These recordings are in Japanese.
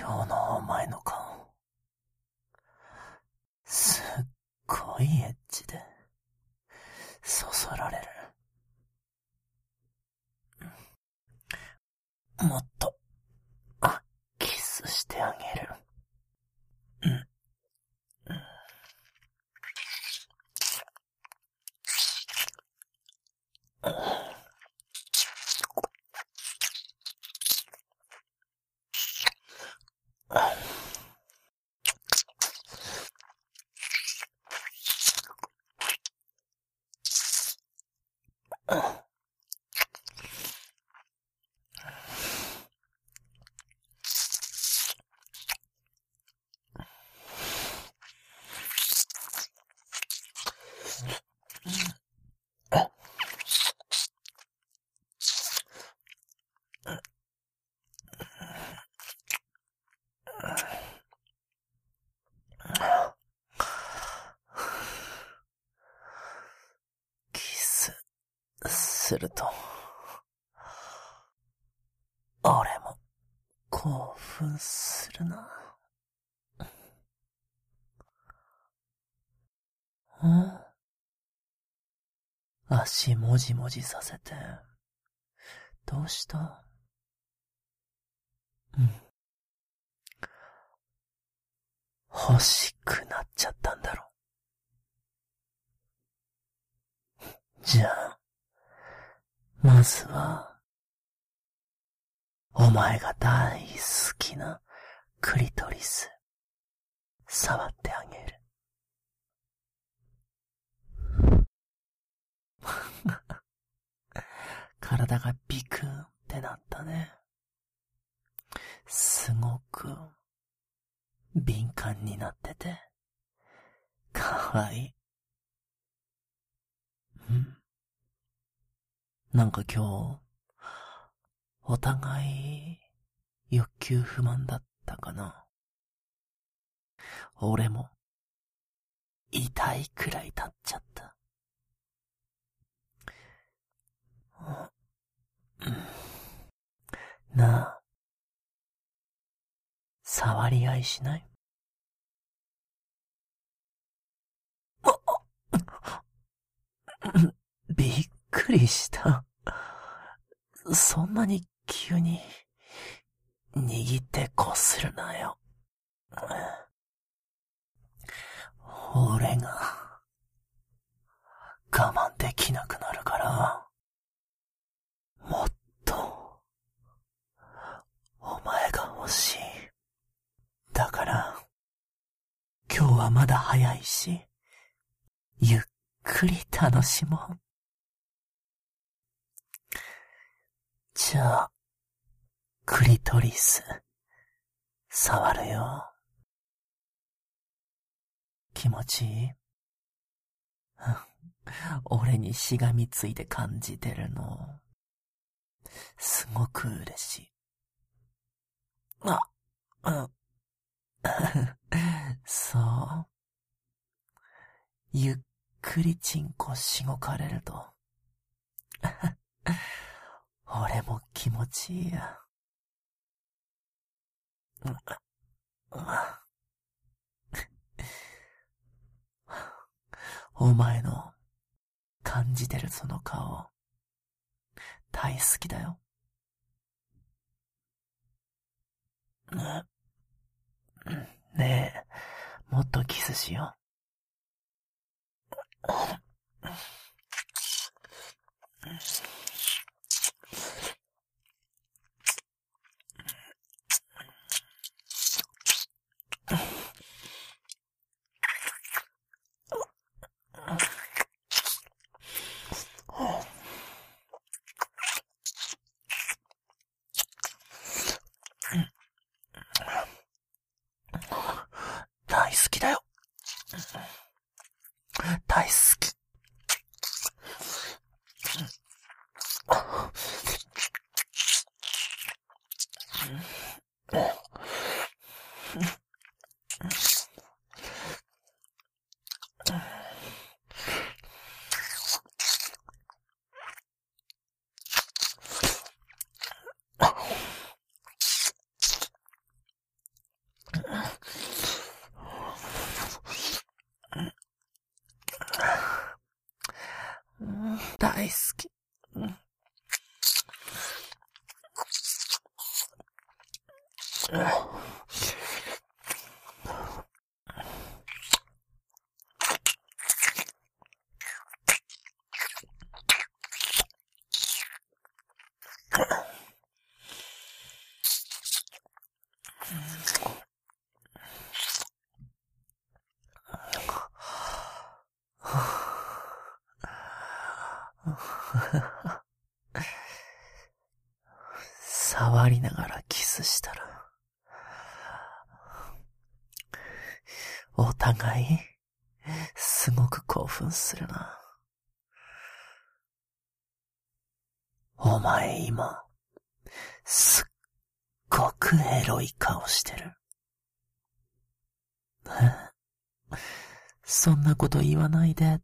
今日のお前の顔、すっごいエッチで、そそられる。もっと、キスしてあげる。キスすると、俺も興奮するな。足もじもじさせて、どうした？欲しくなっちゃったんだろ。じゃあ、まずは、お前が大好きなクリトリス、触ってあげる。体がビクーンってなったね。すごく敏感になってて、かわいい。なんか今日、お互い欲求不満だったかな。俺も痛いくらい立っちゃった。なあ、触り合いしない？びっくりした。そんなに急に握ってこするなよ。俺が我慢できなくなるから、もっとお前が欲しい。だから今日はまだ早いし、ゆっくり楽しもう。じゃあ、クリトリス、触るよ。気持ちいい？俺にしがみついて感じてるの、すごく嬉しい。そう。ゆっくりチンコしごかれると、俺も気持ちいいや。お前の感じてるその顔、大好きだよ。ねえ、もっとキスしよう。大好きだよ。大好き。 大好き。触りながらキスしたら、お互い、すごく興奮するな。お前今、すっごくエロい顔してる。そんなこと言わないでって。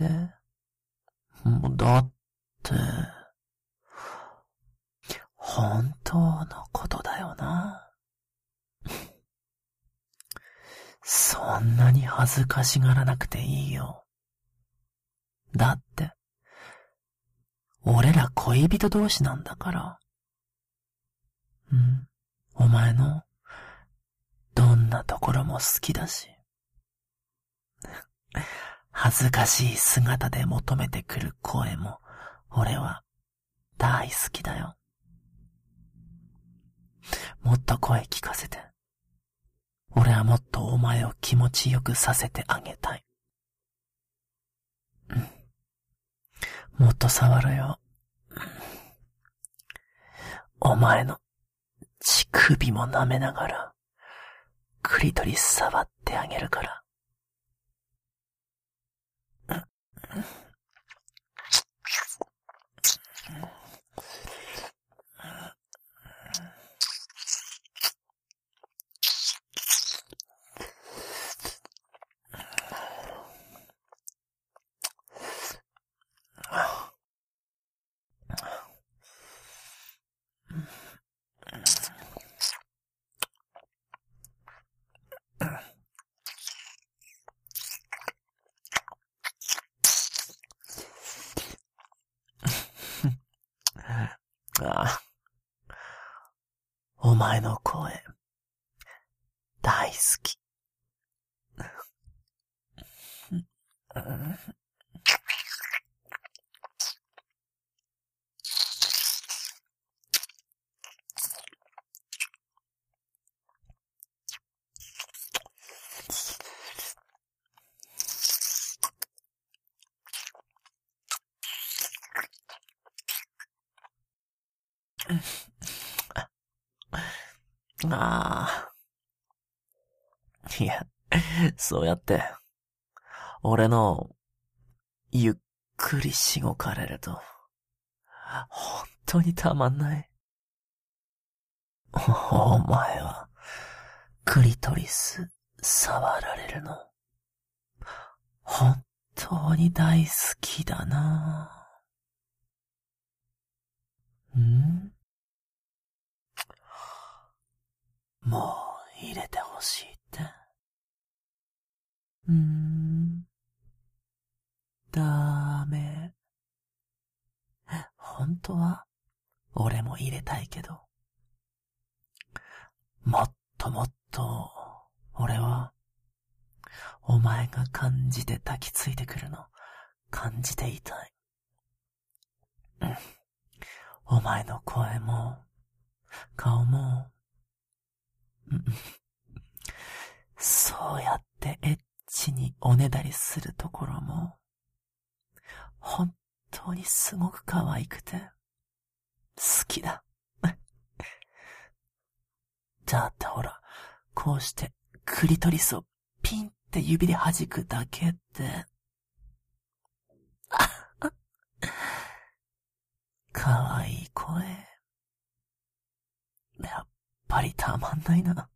だって、本当のことだよな。そんなに恥ずかしがらなくていいよ。だって、俺ら恋人同士なんだから。お前の、どんなところも好きだし。恥ずかしい姿で求めてくる声も、俺は、大好きだよ。もっと声聞かせて。俺はもっとお前を気持ちよくさせてあげたい。もっと触るよ。お前の乳首も舐めながら、クリトリス触ってあげるから。ああ、お前の声、大好き。ああ。いや、そうやって、俺の、ゆっくりしごかれると、本当にたまんない。お前は、クリトリス、触られるの、本当に大好きだな。もう入れてほしいって。ダメ。本当は、俺も入れたいけど。もっともっと、俺は、お前が感じて抱きついてくるの、感じていたい。お前の声も、顔も、そうやってエッチにおねだりするところも、本当にすごく可愛くて、好きだ。だってほら、こうしてクリトリスをピンって指で弾くだけって、可愛い声。やっぱりたまんないな。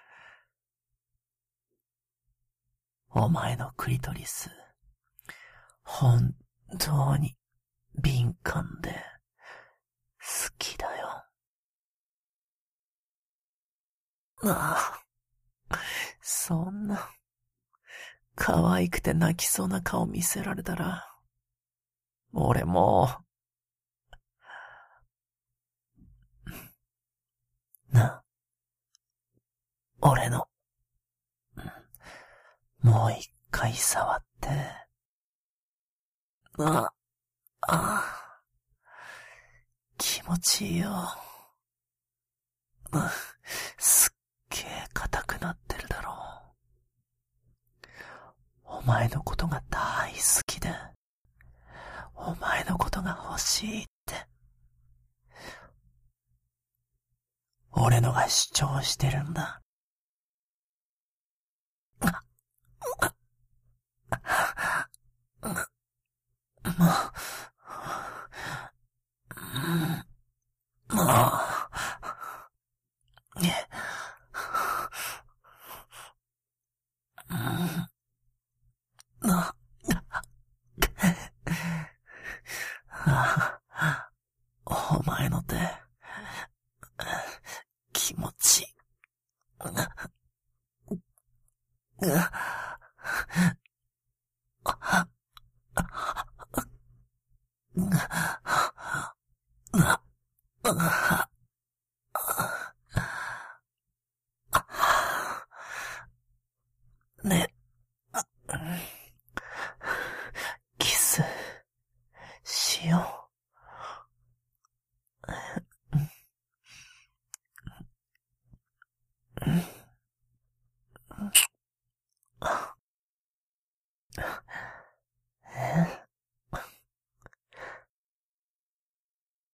お前のクリトリス、本当に敏感で好きだよ。ああ、そんな、可愛くて泣きそうな顔見せられたら、 俺もな、俺の、もう一回触って。あ、あ、気持ちいいよ。すっげえ硬くなってるだろう。お前のことが大好きで、お前のことが欲しいって、俺のが主張してるんだ。もう、もう、ね、な、お前の手、気持ちいい。ね、キス、しよう。